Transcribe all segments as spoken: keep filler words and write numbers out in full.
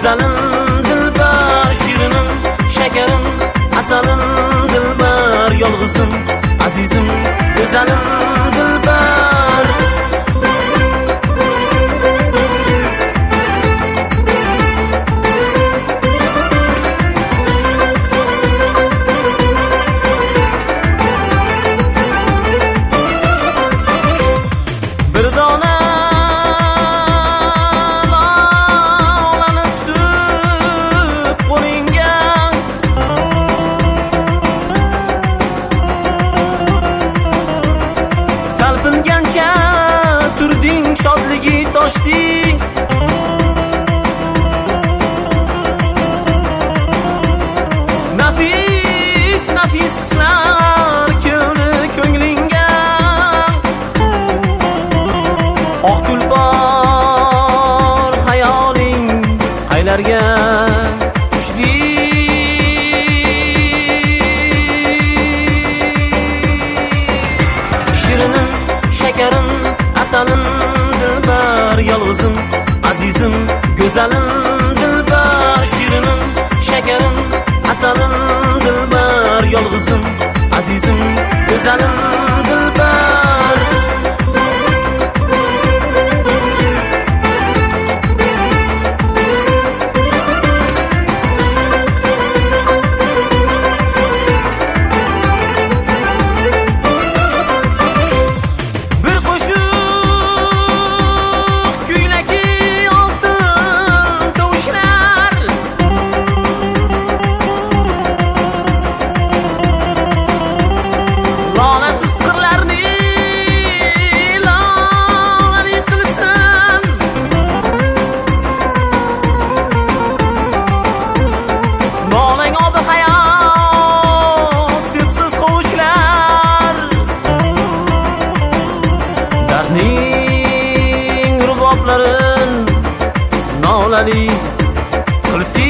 go'zalim dilbar, shirinim, shakarim, asalim dilbar, yolg'izim, azizim, go'zalim dilbar. Shodligi toshdi, nafis nafis hislar keldi ko'nglingga, oq tulpor hayoling qaylarga tushdi. Shirinim, shakarim, asalim dilbar, yolg'izim, azizim, go'zalim dilbar, shirinim, shakarim, asalim dilbar, yolg'izim, azizim, go'zalim dilbar. Dardning ruboblarin nolali qilsi,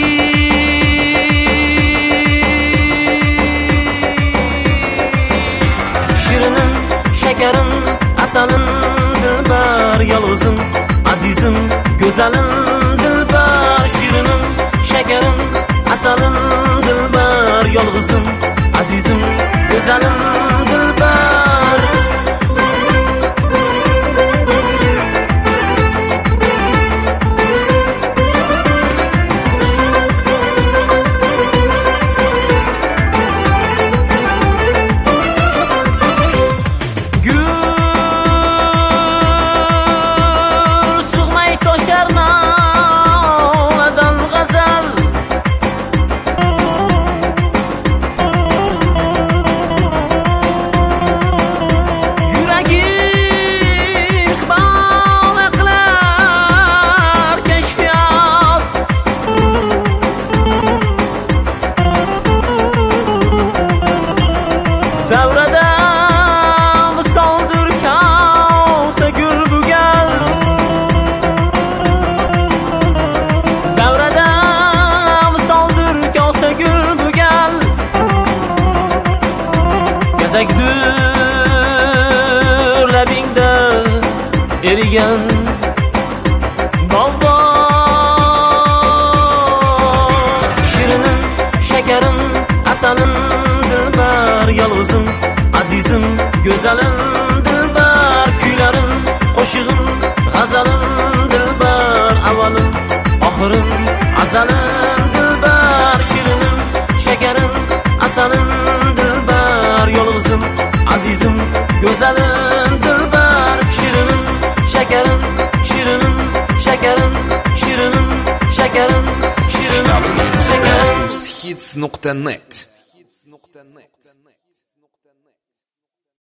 shirinim, shakarim, asalim dilbar, yolg'izim, azizim, go'zalim dilbar, shirinim, shakarim, asalim dilbar, yolg'izim, azizim, go'zalim dilbar. Davrada misoldir kosa gul bu gal, davrada misoldir kosa gul bu gal, gazakdur labingda erigan bobo. Shirinim, shakarim, asalim dilbar, yolg'izim, azizim, go'zalim dilbar, kuylarim, qo'shig'im, g'azalim dilbar, avalim, oxirim, azalim dilbar, shirinim, shakarim, asalim dilbar, yolg'izim, azizim, go'zalim dilbar, shirinim, shakarim, shirinim, shakarim, shirinim, shakarim, shirinim, shakarim. hits nuqta net